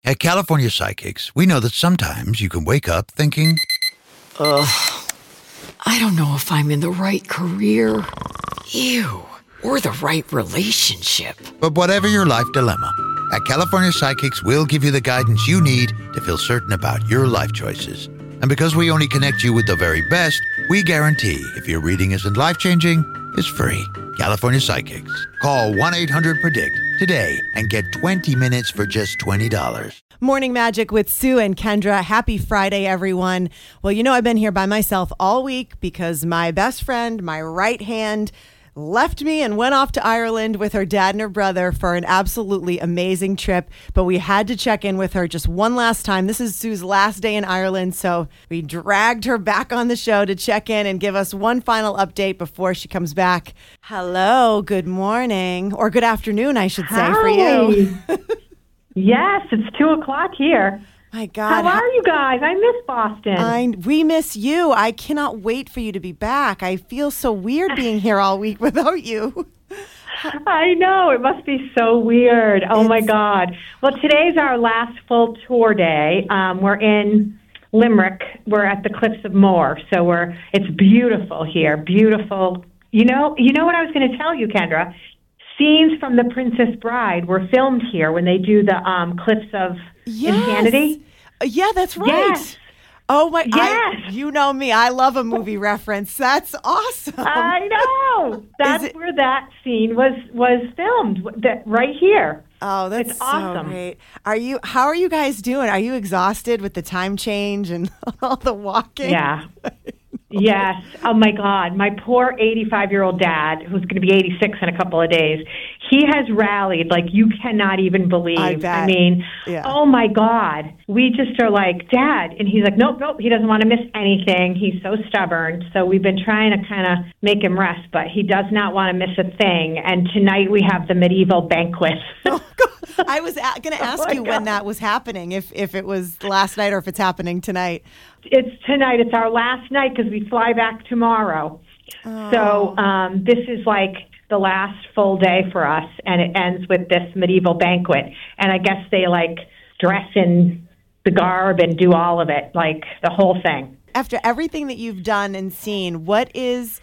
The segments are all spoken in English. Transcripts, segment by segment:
At California Psychics, we know that sometimes you can wake up thinking, I don't know if I'm in the right career. Ew. Or the right relationship. but whatever your life dilemma, at California Psychics, we'll give you the guidance you need to feel certain about your life choices. And because we only connect you with the very best, we guarantee if your reading isn't life-changing, it's free. California Psychics. Call 1-800-PREDICT today and get 20 minutes for just $20. Morning Magic with Sue and Kendra. Happy Friday, everyone. Well, you know, I've been here by myself all week because my best friend, my right hand, left me and went off to Ireland with her dad and her brother for an absolutely amazing trip. But we had to check in with her just one last time. This is Sue's last day in Ireland, so we dragged her back on the show to check in and give us one final update before she comes back. Hello, good morning, or good afternoon, I should say, for you. Yes, it's 2:00 here. My God. How are you guys? I miss Boston. We miss you. I cannot wait for you to be back. I feel so weird being here all week without you. I know. It must be so weird. Oh, my God. Well, today's our last full tour day. We're in Limerick. We're at the Cliffs of Moher. So it's beautiful here. Beautiful. You know what I was going to tell you, Kendra? Scenes from The Princess Bride were filmed here when they do the Cliffs of Insanity. Yeah, that's right. Yes. Oh my! Yes. You know me. I love a movie reference. That's awesome. I know. That's where that scene was filmed. Right here. Oh, that's it's awesome. So great. How are you guys doing? Are you exhausted with the time change and all the walking? Yeah. Yes. Oh, my God. My poor 85-year-old dad, who's going to be 86 in a couple of days, he has rallied like you cannot even believe. I bet. I mean, yeah. Oh, my God. We just are like, Dad. And he's like, nope. He doesn't want to miss anything. He's so stubborn. So we've been trying to kind of make him rest, but he does not want to miss a thing. And tonight we have the medieval banquet. Oh, God. I was going to ask you when that was happening, if it was last night or if it's happening tonight. It's tonight. It's our last night because we fly back tomorrow. Oh. So this is like the last full day for us, and it ends with this medieval banquet. And I guess they like dress in the garb and do all of it, like the whole thing. After everything that you've done and seen, what's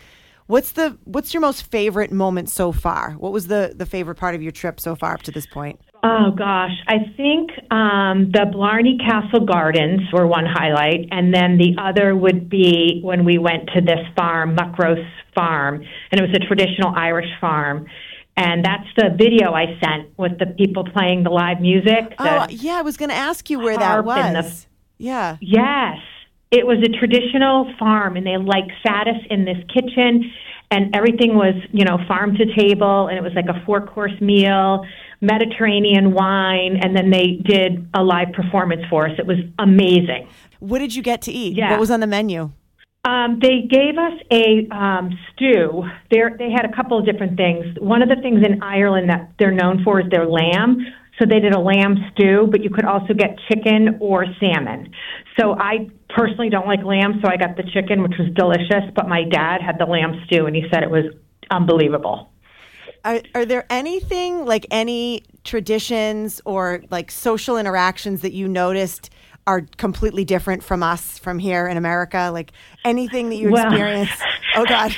your most favorite moment so far? What was the favorite part of your trip so far up to this point? Oh, gosh. I think the Blarney Castle Gardens were one highlight, and then the other would be when we went to this farm, Muckross Farm, and it was a traditional Irish farm. And that's the video I sent with the people playing the live music. I was going to ask you where that was. Yeah. Yes. It was a traditional farm, and they sat us in this kitchen, and everything was, farm to table, and it was like a 4-course meal, Mediterranean wine, and then they did a live performance for us. It was amazing. What did you get to eat? Yeah. What was on the menu? They gave us a stew. They had a couple of different things. One of the things in Ireland that they're known for is their lamb. So they did a lamb stew, but you could also get chicken or salmon. So I personally don't like lamb, so I got the chicken, which was delicious. But my dad had the lamb stew, and he said it was unbelievable. Are there anything, like any traditions or like social interactions that you noticed are completely different from us from here in America? Like anything that you experience? Oh, God.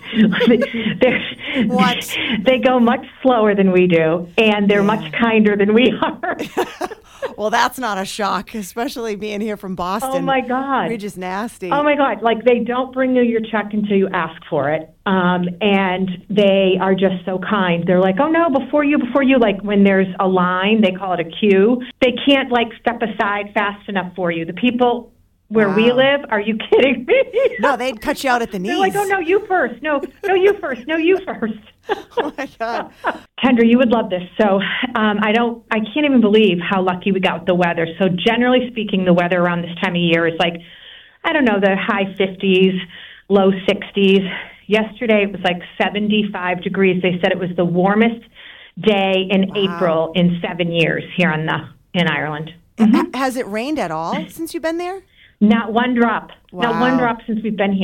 What? They go much slower than we do, and they're much kinder than we are. Well, that's not a shock, especially being here from Boston. Oh, my God. You're just nasty. Oh, my God. Like, they don't bring you your check until you ask for it. And they are just so kind. They're like, oh, no, before you. Like, when there's a line, they call it a queue. They can't, step aside fast enough for you. The people where we live, are you kidding me? No, they'd cut you out at the knees. They're like, oh, no, you first. No, you first. No, you first. Oh, my God. Kendra, you would love this. So I can't even believe how lucky we got with the weather. So generally speaking, the weather around this time of year is the high 50s, low 60s. Yesterday, it was 75 degrees. They said it was the warmest day in April in 7 years here in Ireland. Has it rained at all since you've been there? Not one drop. Wow. Not one drop since we've been here.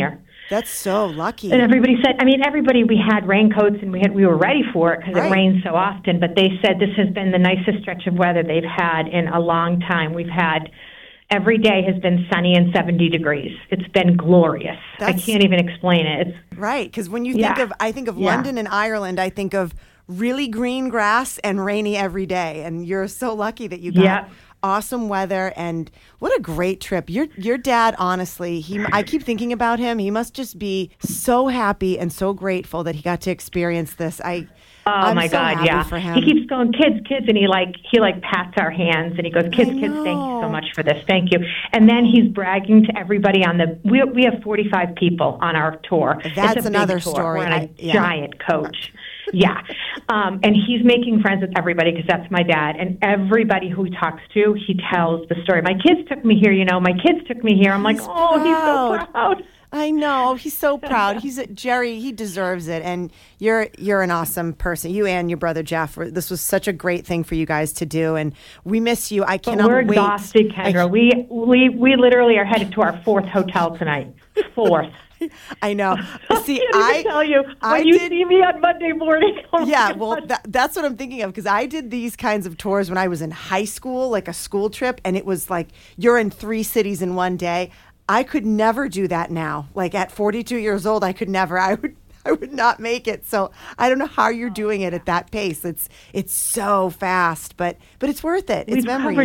That's so lucky. And everybody said, everybody, we had raincoats and we were ready for it because Right. it rains so often. But they said this has been the nicest stretch of weather they've had in a long time. We've had every day has been sunny and 70 degrees. It's been glorious. I can't even explain it. It's right, because when you think I think of London and Ireland, I think of really green grass and rainy every day. And you're so lucky that you got awesome weather, and what a great trip. Your dad, honestly, I keep thinking about him. He must just be so happy and so grateful that he got to experience this. I'm my so God, happy for him. He keeps going, kids, and he pats our hands and he goes, kids, thank you so much for this. Thank you. And then he's bragging to everybody we have 45 people on our tour. That's it's a another big tour. story. We're on a giant coach. Yeah. And he's making friends with everybody because that's my dad. And everybody who he talks to, he tells the story. My kids took me here, my kids took me here. I'm like, he's so proud. I know. He's so proud. Jerry, he deserves it. And you're an awesome person. You and your brother Jeff. This was such a great thing for you guys to do. And we miss you. I cannot we're wait. We're exhausted, Kendra. We literally are headed to our fourth hotel tonight. Fourth. I know. See, I tell you, when you see me on Monday morning. That's what I'm thinking of, because I did these kinds of tours when I was in high school, like a school trip, and it was like you're in 3 cities in one day. I could never do that now. Like at 42 years old, I could never. I would not make it. So I don't know how you're doing it at that pace. It's so fast, but it's worth it. It's memories.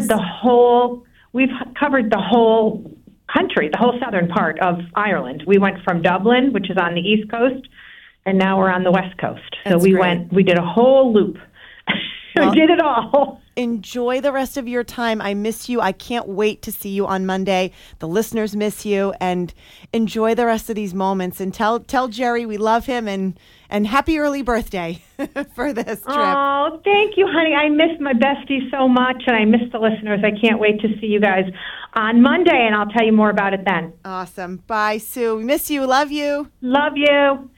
We've covered the whole country, the whole southern part of Ireland. We went from Dublin, which is on the east coast, and now we're on the west coast. So we did a whole loop. We did it all. Enjoy the rest of your time. I miss you. I can't wait to see you on Monday. The listeners miss you, and enjoy the rest of these moments. And tell Jerry we love him, and happy early birthday for this trip. Oh, thank you, honey. I miss my bestie so much, and I miss the listeners. I can't wait to see you guys on Monday, and I'll tell you more about it then. Awesome. Bye, Sue. We miss you. Love you. Love you.